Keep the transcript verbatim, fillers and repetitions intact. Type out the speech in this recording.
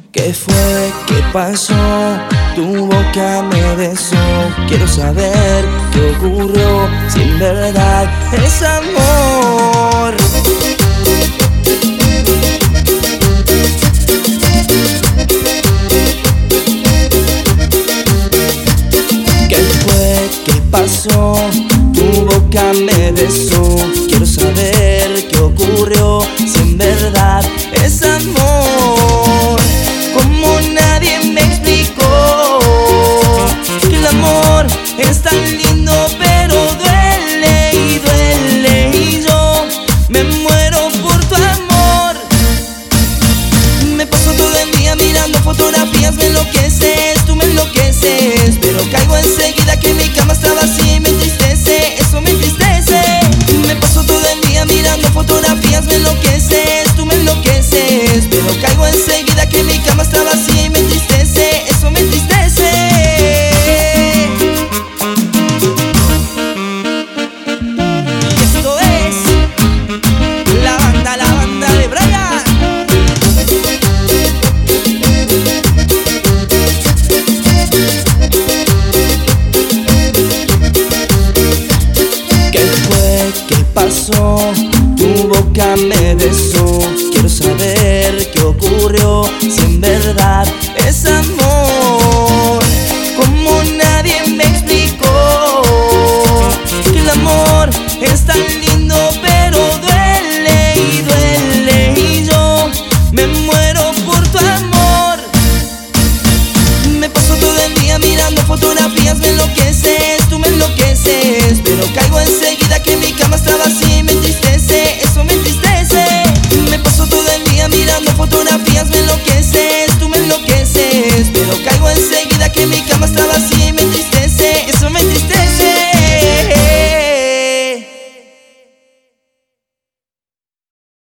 ¿Qué fue? ¿Qué pasó? Tu boca me besó. Quiero saber qué ocurrió. Si en verdad es amor. ¿Qué fue? ¿Qué pasó? Tu boca me besó. Quiero saber qué ocurrió. Si en verdad es amor. Como nadie me explicó que el amor es tan lindo, pero duele y duele. Y yo me muero por tu amor. Me paso todo el día mirando fotografías, me enloqueces, tú me enloqueces. Pero caigo enseguida que mi cama está vacía y me entristece, eso me entristece. Me paso todo el día mirando fotografías, me enloqueces, tú me enloqueces. Pero caigo enseguida que mi cama está vacía y me entristece, eso me entristece. Y esto es la banda, la banda de Brian. ¿Qué fue? ¿Qué pasó? Tu boca me besó. Quiero saber qué ocurrió. Si en verdad es amor. Como nadie me explicó que el amor es tan lindo, pero duele y duele. Y yo me muero por tu amor. Me paso todo el día mirando fotografías, me enloqueces, tú me enloqueces. Pero caigo enseguida que mi cama está vacía y me entristece, eso me entristece. Me paso todo el día mirando fotografías, me enloqueces, tú me enloqueces. Pero caigo enseguida que mi cama está vacía y me entristece.